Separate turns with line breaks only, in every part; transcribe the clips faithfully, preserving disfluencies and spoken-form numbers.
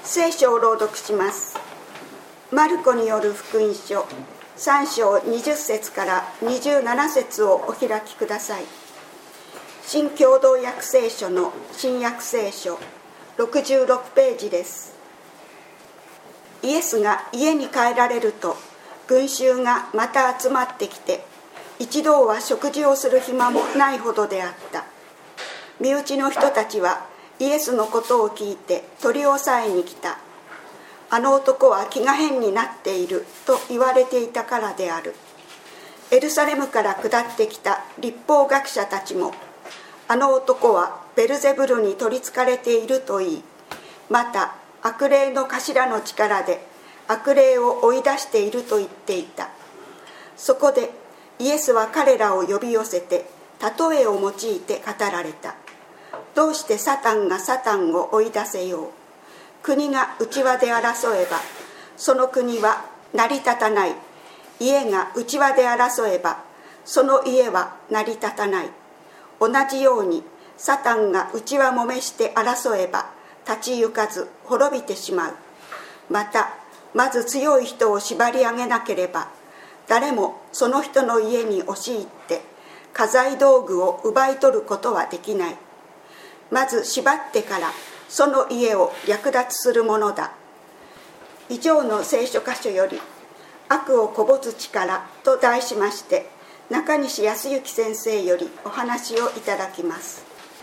聖書を朗読します。マルコによる福音書さん章にじゅっ節からにじゅうなな節をお開きください。新共同訳聖書の新約聖書ろくじゅうろくページです。イエスが家に帰られると、群衆がまた集まってきて、一同は食事をする暇もないほどであった。身内の人たちはイエスのことを聞いて取り押さえに来た。あの男は気が変になっていると言われていたからである。エルサレムから下ってきた律法学者たちも、あの男はベルゼブルに取りつかれていると言い、また悪霊の頭の力で悪霊を追い出していると言っていた。そこでイエスは彼らを呼び寄せて例えを用いて語られた。どうしてサタンがサタンを追い出せよう。国が内輪で争えばその国は成り立たない。家が内輪で争えばその家は成り立たない。同じようにサタンが内輪もめして争えば立ち行かず滅びてしまう。またまず強い人を縛り上げなければ誰もその人の家に押し入って家財道具を奪い取ることはできない。まず縛ってからその家を略奪するものだ。以上の聖書箇所より悪をこぼつ力と題しまして、中西康之先生よりお話をいただきます。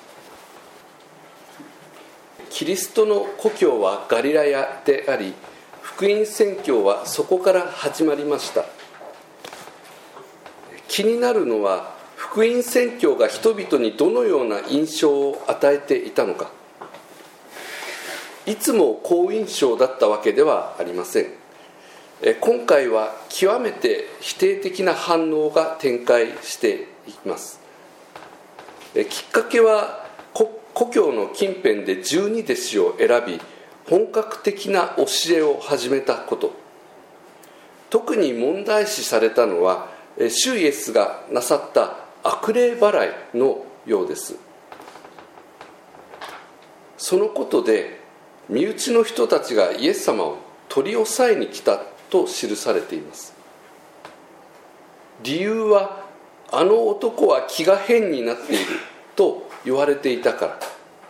キリストの故郷はガリラヤであり、福音宣教はそこから始まりました。気になるのは、福音宣教が人々にどのような印象を与えていたのか。いつも好印象だったわけではありません。今回は極めて否定的な反応が展開していきます。きっかけは故郷の近辺で十二弟子を選び、本格的な教えを始めたこと。特に問題視されたのは主イエスがなさった悪霊払いのようです。そのことで身内の人たちがイエス様を取り押さえに来たと記されています。理由は、あの男は気が変になっていると言われていたから。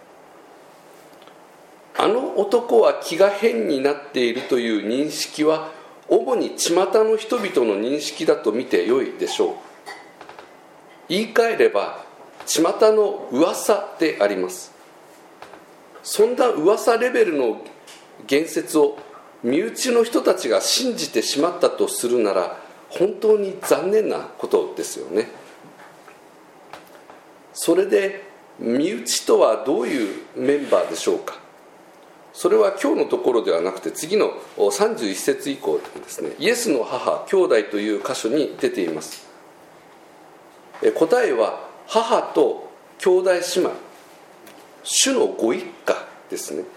あの男は気が変になっているという認識は主に巷の人々の認識だと見てよいでしょう。言い換えれば巷の噂であります。そんな噂レベルの言説を身内の人たちが信じてしまったとするなら、本当に残念なことですよね。それで身内とはどういうメンバーでしょうか。それは今日のところではなくて、次のさんじゅういっ節以降ですね、イエスの母兄弟という箇所に出ています。答えは母と兄弟姉妹、主のご一家ですね。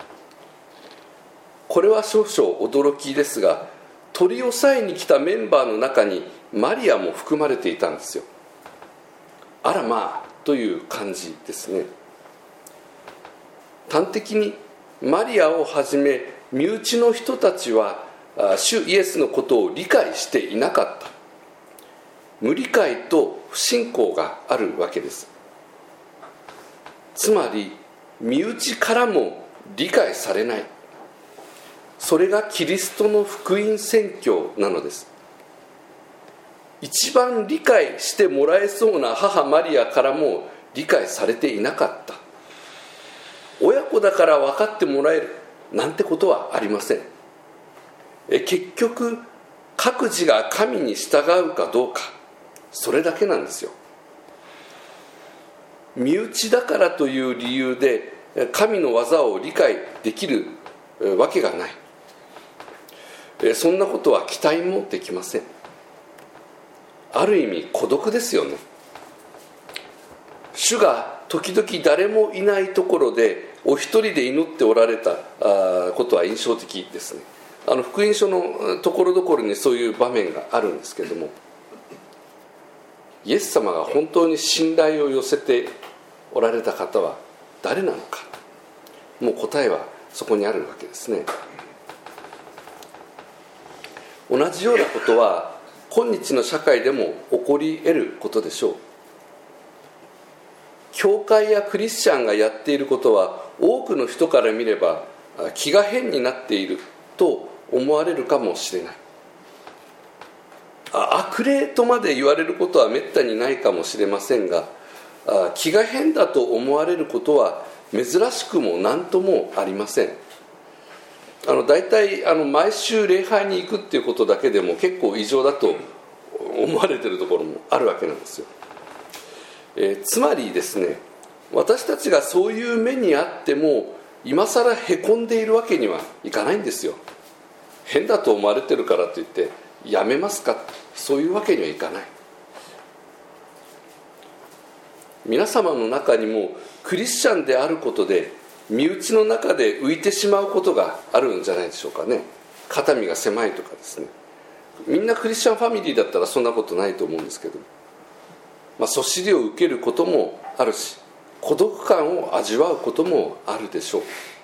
これは少々驚きですが、取り押さえに来たメンバーの中にマリアも含まれていたんですよ。あらまあという感じですね。端的にマリアをはじめ身内の人たちは主イエスのことを理解していなかった。無理解と不信仰があるわけです。つまり身内からも理解されない。それがキリストの福音宣教なのです。一番理解してもらえそうな母マリアからも理解されていなかった。親子だから分かってもらえるなんてことはありません。え結局各自が神に従うかどうか、それだけなんですよ。身内だからという理由で神の技を理解できるわけがない。そんなことは期待もできません。ある意味孤独ですよね。主が時々誰もいないところでお一人で祈っておられたことは印象的ですね。あの福音書のところどころにそういう場面があるんですけれども、イエス様が本当に信頼を寄せておられた方は誰なのか、もう答えはそこにあるわけですね。同じようなことは今日の社会でも起こり得ることでしょう。教会やクリスチャンがやっていることは多くの人から見れば気が変になっていると思われるかもしれない。悪霊とまで言われることはめったにないかもしれませんが、気が変だと思われることは珍しくも何ともありません。あのだいたいあの毎週礼拝に行くっていうことだけでも結構異常だと思われているところもあるわけなんですよ。えー、つまりですね、私たちがそういう目にあっても今更へこんでいるわけにはいかないんですよ。変だと思われてるからといってやめますか、そういうわけにはいかない。皆様の中にもクリスチャンであることで身内の中で浮いてしまうことがあるんじゃないでしょうかね。肩身が狭いとかですね。みんなクリスチャンファミリーだったらそんなことないと思うんですけど、まあ、そしりを受けることもあるし、孤独感を味わうこともあるでしょう。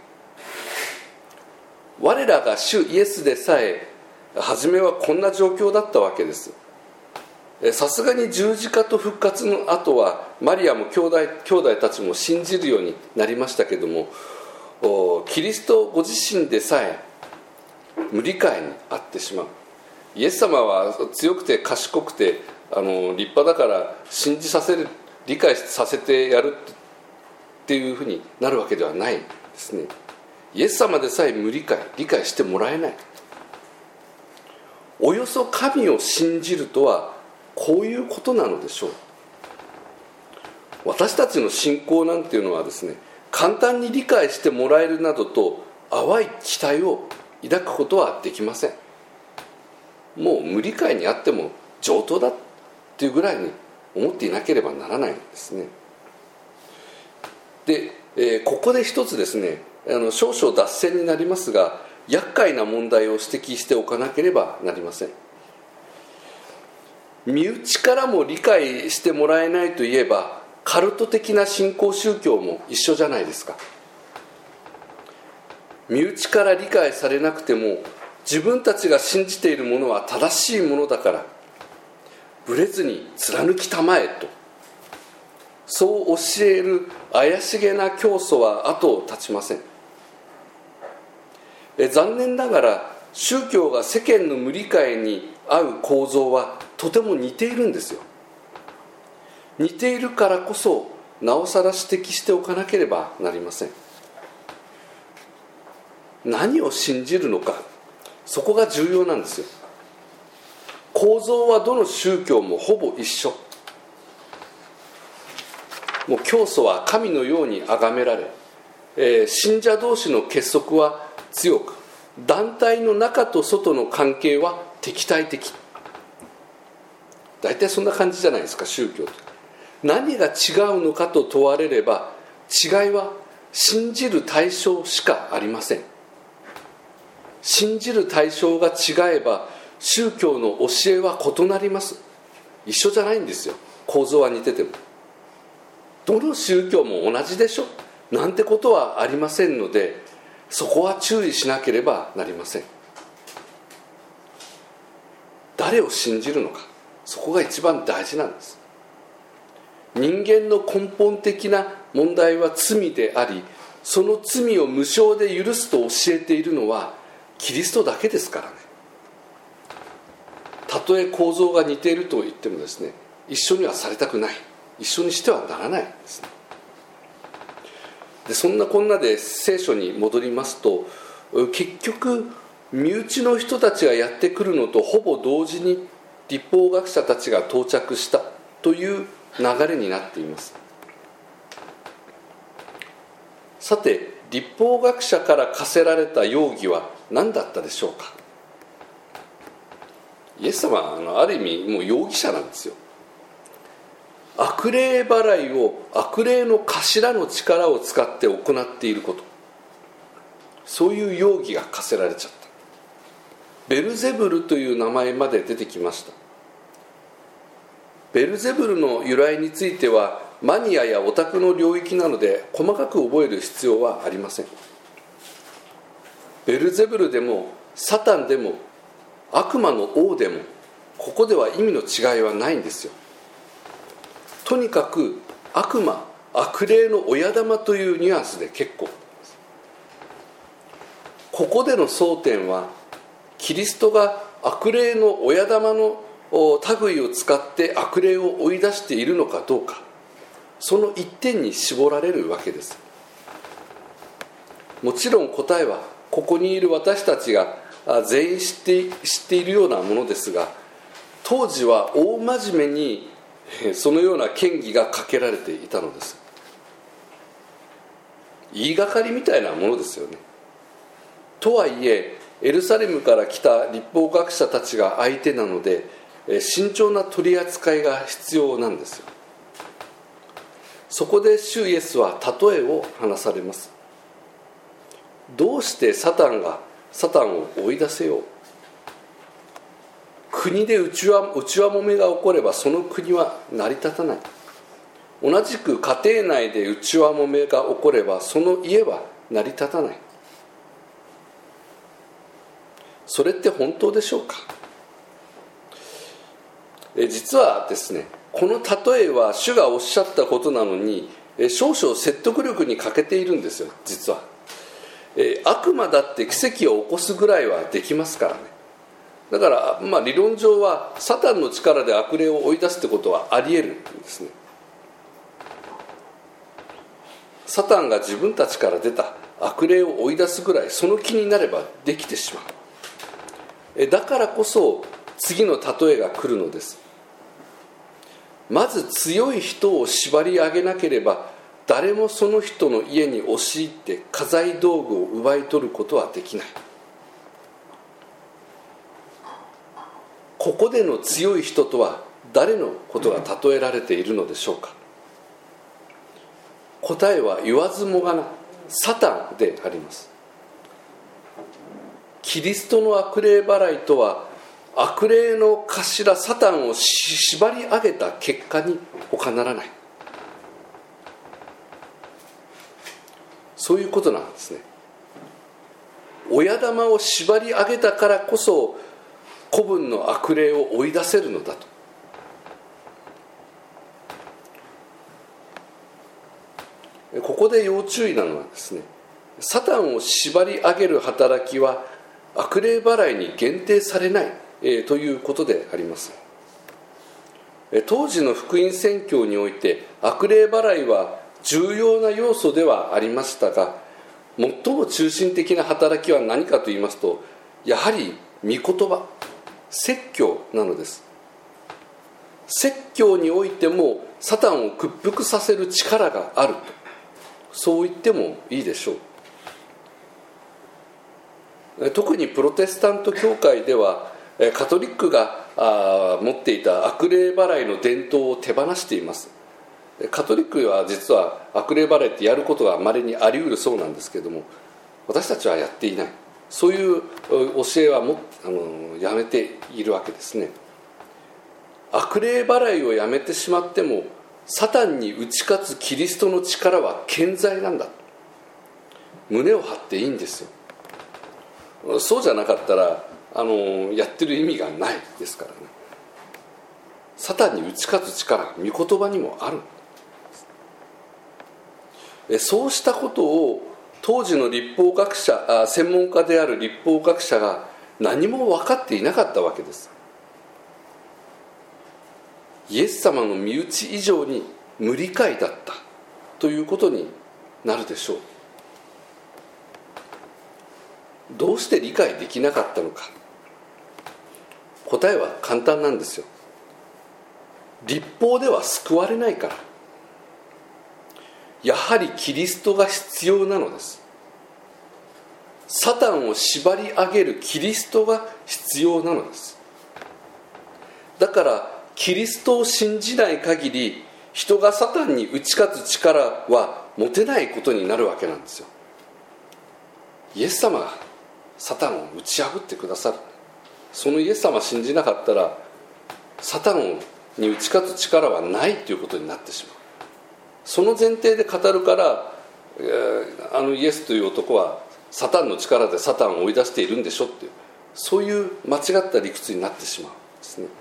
我らが主イエスでさえ初めはこんな状況だったわけです。さすがに十字架と復活の後はマリアも兄弟、兄弟たちも信じるようになりましたけども、キリストご自身でさえ無理解にあってしまう。イエス様は強くて賢くてあの立派だから信じさせる、理解させてやるっていうふうになるわけではないですね。イエス様でさえ無理解、理解してもらえない。およそ神を信じるとはこういうことなのでしょう。私たちの信仰なんていうのはですね、簡単に理解してもらえるなどと淡い期待を抱くことはできません。もう無理解にあっても上等だっていうぐらいに思っていなければならないんですね。で、えー、ここで一つですね、あの少々脱線になりますが、厄介な問題を指摘しておかなければなりません。身内からも理解してもらえないといえば、カルト的な信仰宗教も一緒じゃないですか。身内から理解されなくても自分たちが信じているものは正しいものだからぶれずに貫きたまえと、そう教える怪しげな教祖は後を絶ちません。え残念ながら宗教が世間の無理解に合う構造はとても似ているんですよ。似ているからこそなおさら指摘しておかなければなりません。何を信じるのか、そこが重要なんですよ。構造はどの宗教もほぼ一緒。もう教祖は神のように崇められ、えー、信者同士の結束は強く、団体の中と外の関係は敵対的。大体そんな感じじゃないですか、宗教と。何が違うのかと問われれば、違いは信じる対象しかありません。信じる対象が違えば宗教の教えは異なります。一緒じゃないんですよ。構造は似てても。どの宗教も同じでしょなんてことはありませんので、そこは注意しなければなりません。誰を信じるのか、そこが一番大事なんです。人間の根本的な問題は罪であり、その罪を無償で許すと教えているのはキリストだけですからね。たとえ構造が似ていると言ってもですね、一緒にはされたくない、一緒にしてはならないんですね。でそんなこんなで聖書に戻りますと、結局身内の人たちがやってくるのとほぼ同時に律法学者たちが到着したという流れになっています。さて、律法学者から課せられた容疑は何だったでしょうか。イエス様はあのある意味もう容疑者なんですよ。悪霊払いを悪霊の頭の力を使って行っていること、そういう容疑が課せられちゃった。ベルゼブルという名前まで出てきました。ベルゼブルの由来についてはマニアやオタクの領域なので細かく覚える必要はありません。 ベルゼブルでもサタンでも悪魔の王でも、ここでは意味の違いはないんですよ。とにかく悪魔、悪霊の親玉というニュアンスで結構。ここでの争点は、キリストが悪霊の親玉の類を使って悪霊を追い出しているのかどうか、その一点に絞られるわけです。もちろん答えはここにいる私たちが全員知って、知っているようなものですが、当時は大真面目にそのような嫌疑がかけられていたのです。言いがかりみたいなものですよね。とはいえエルサレムから来た律法学者たちが相手なので、慎重な取り扱いが必要なんですよ。そこで主イエスは例えを話されます。どうしてサタンがサタンを追い出せよう。国で内輪もめが起こればその国は成り立たない。同じく家庭内で内輪もめが起こればその家は成り立たない。それって本当でしょうか。え実はですね、この例えは主がおっしゃったことなのに、少々説得力に欠けているんですよ。実はえ悪魔だって奇跡を起こすぐらいはできますからね。だから、まあ、理論上はサタンの力で悪霊を追い出すってことはあり得るんですね。サタンが自分たちから出た悪霊を追い出すぐらいその気になればできてしまう。えだからこそ次の例えが来るのです。まず強い人を縛り上げなければ誰もその人の家に押し入って家財道具を奪い取ることはできない。ここでの強い人とは誰のことが例えられているのでしょうか。答えは言わずもがなサタンであります。キリストの悪霊払いとは、悪霊の頭サタンを縛り上げた結果に他ならない、そういうことなんですね。親玉を縛り上げたからこそ子分の悪霊を追い出せるのだと。ここで要注意なのはですね、サタンを縛り上げる働きは悪霊払いに限定されない、えー、ということであります。当時の福音宣教において悪霊払いは重要な要素ではありましたが、最も中心的な働きは何かと言いますと、やはり御言葉、説教なのです。説教においてもサタンを屈服させる力があると、そう言ってもいいでしょう。特にプロテスタント教会ではカトリックが持っていた悪霊払いの伝統を手放しています。カトリックは実は悪霊払いってやることが稀にあり得るそうなんですけれども、私たちはやっていない、そういう教えはもあのやめているわけですね。悪霊払いをやめてしまってもサタンに打ち勝つキリストの力は健在なんだ、胸を張っていいんですよ。そうじゃなかったらあのやってる意味がないですからね。サタンに打ち勝つ力、御言葉にもある。そうしたことを当時の律法学者、専門家である律法学者が何も分かっていなかったわけです。イエス様の身内以上に無理解だったということになるでしょう。どうして理解できなかったのか。答えは簡単なんですよ。律法では救われないから。やはりキリストが必要なのです。サタンを縛り上げるキリストが必要なのです。だからキリストを信じない限り人がサタンに打ち勝つ力は持てないことになるわけなんですよ。イエス様がサタンを打ち破ってくださる。そのイエス様を信じなかったらサタンに打ち勝つ力はないということになってしまう。その前提で語るから、あのイエスという男はサタンの力でサタンを追い出しているんでしょっていう、そういう間違った理屈になってしまうんですね。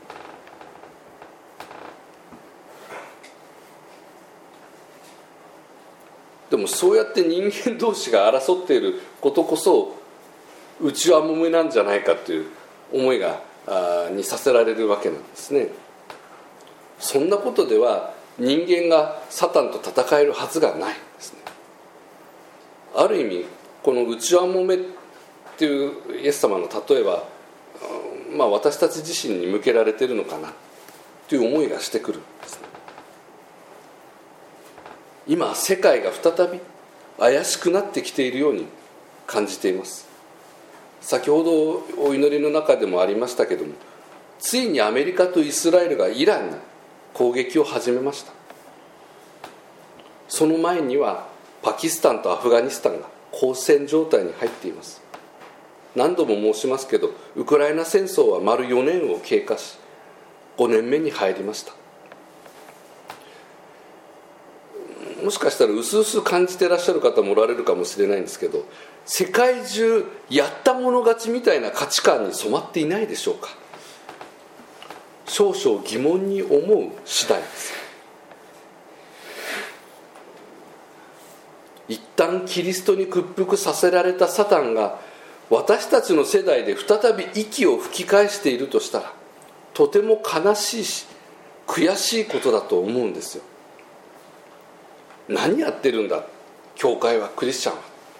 でもそうやって人間同士が争っていることこそ内輪もめなんじゃないかという思いがにさせられるわけなんですね。そんなことでは人間がサタンと戦えるはずがないんですね。ある意味この内輪もめっていうイエス様の例えは、まあ、私たち自身に向けられているのかなという思いがしてくるんですね。今世界が再び怪しくなってきているように感じています。先ほどお祈りの中でもありましたけども、ついにアメリカとイスラエルがイランに攻撃を始めました。その前にはパキスタンとアフガニスタンが交戦状態に入っています。何度も申しますけど、ウクライナ戦争は丸よねんを経過しごねんめに入りました。もしかしたら薄々感じていらっしゃる方もおられるかもしれないんですけど、世界中やったもの勝ちみたいな価値観に染まっていないでしょうか。少々疑問に思う次第です。一旦キリストに屈服させられたサタンが私たちの世代で再び息を吹き返しているとしたら、とても悲しいし悔しいことだと思うんですよ。何やってるんだ教会は、クリスチャンは。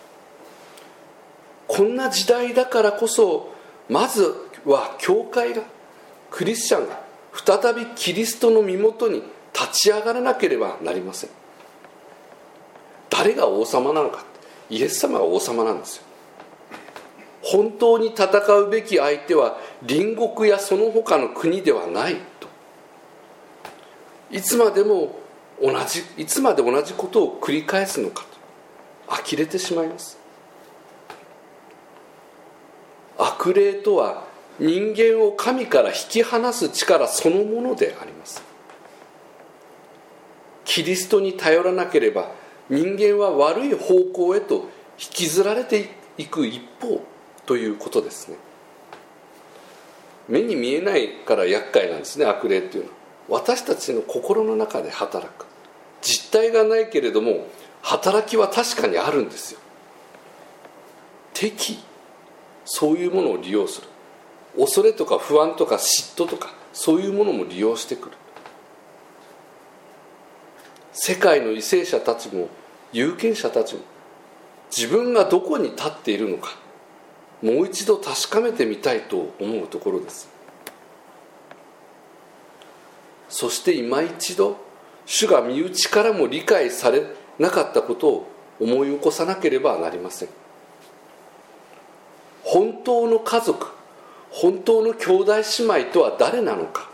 こんな時代だからこそ、まずは教会が、クリスチャンが再びキリストの身元に立ち上がらなければなりません。誰が王様なのか、イエス様が王様なんですよ。本当に戦うべき相手は隣国やその他の国ではないと。いつまでも同じいつまで同じことを繰り返すのかと呆れてしまいます。悪霊とは人間を神から引き離す力そのものであります。キリストに頼らなければ人間は悪い方向へと引きずられていく一方ということですね。目に見えないから厄介なんですね、悪霊っていうのは。私たちの心の中で働く、実体がないけれども働きは確かにあるんですよ。敵、そういうものを利用する。恐れとか不安とか嫉妬とか、そういうものも利用してくる。世界の為政者たちも有権者たちも自分がどこに立っているのか、もう一度確かめてみたいと思うところです。そして今一度主が身内からも理解されなかったことを思い起こさなければなりません。本当の家族、本当の兄弟姉妹とは誰なのか。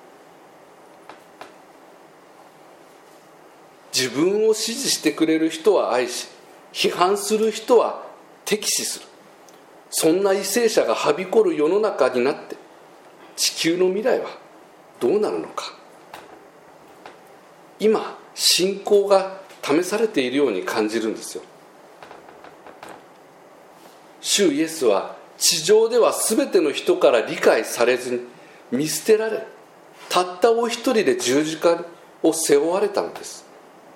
自分を支持してくれる人は愛し、批判する人は敵視する。そんな為政者がはびこる世の中になって地球の未来はどうなるのか。今信仰が試されているように感じるんですよ。主イエスは地上では全ての人から理解されずに見捨てられ、たったお一人で十字架を背負われたのです。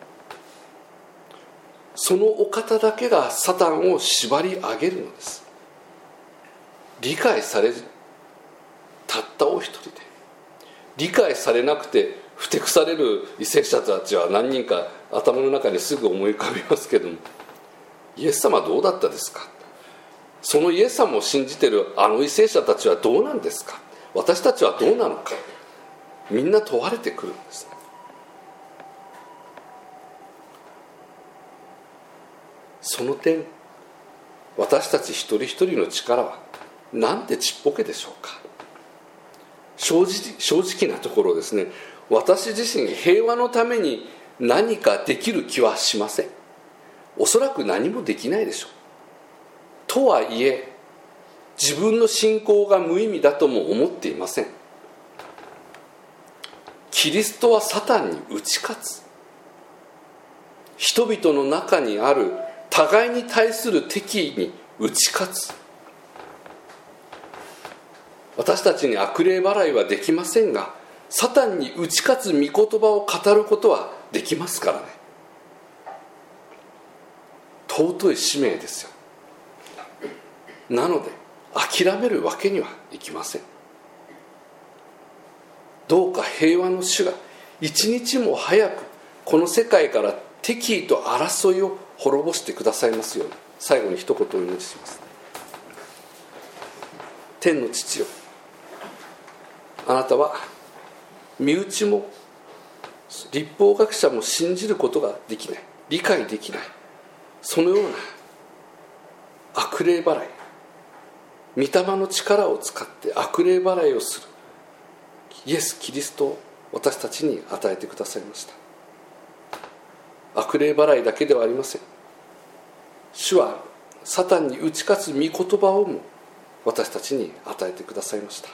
そのお方だけがサタンを縛り上げるのです。理解されず、たったお一人で。理解されなくてふてくされる為政者たちは何人か頭の中にすぐ思い浮かびますけども、イエス様はどうだったですか。そのイエス様を信じているあの為政者たちはどうなんですか。私たちはどうなのか、みんな問われてくるんですね。その点、私たち一人一人の力はなんてちっぽけでしょうか。正直、正直なところですね、私自身平和のために何かできる気はしません。おそらく何もできないでしょう。とはいえ自分の信仰が無意味だとも思っていません。キリストはサタンに打ち勝つ。人々の中にある互いに対する敵意に打ち勝つ。私たちに悪霊払いはできませんが、サタンに打ち勝つ御言葉を語ることはできますからね。尊い使命ですよ。なので諦めるわけにはいきません。どうか平和の主が一日も早くこの世界から敵意と争いを滅ぼしてくださいますように。最後に一言お祈りします。天の父よ、あなたは身内も律法学者も信じることができない、理解できない、そのような悪霊払い、御霊の力を使って悪霊払いをするイエス・キリストを私たちに与えてくださいました。悪霊払いだけではありません。主はサタンに打ち勝つ御言葉をも私たちに与えてくださいました。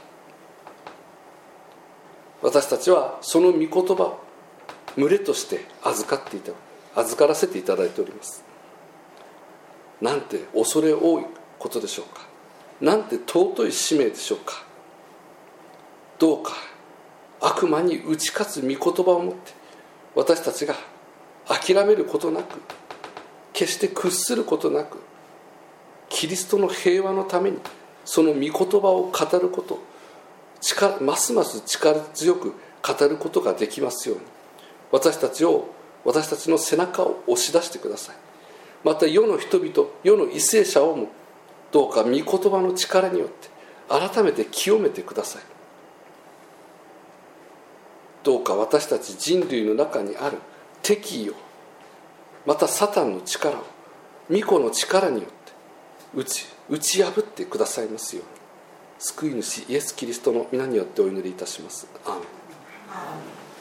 私たちはその御言葉を群れとして預かっていた預からせていただいております。なんて恐れ多いことでしょうか。なんて尊い使命でしょうか。どうか悪魔に打ち勝つ御言葉を持って私たちが諦めることなく、決して屈することなく、キリストの平和のためにその御言葉を語ること、力ますます力強く語ることができますように、私たちを私たちの背中を押し出してください。また世の人々、世の為政者をもどうか御言葉の力によって改めて清めてください。どうか私たち人類の中にある敵意を、またサタンの力を御子の力によって打ち、打ち破ってくださいますように、救い主イエス・キリストの皆によってお祈りいたします。アーメン。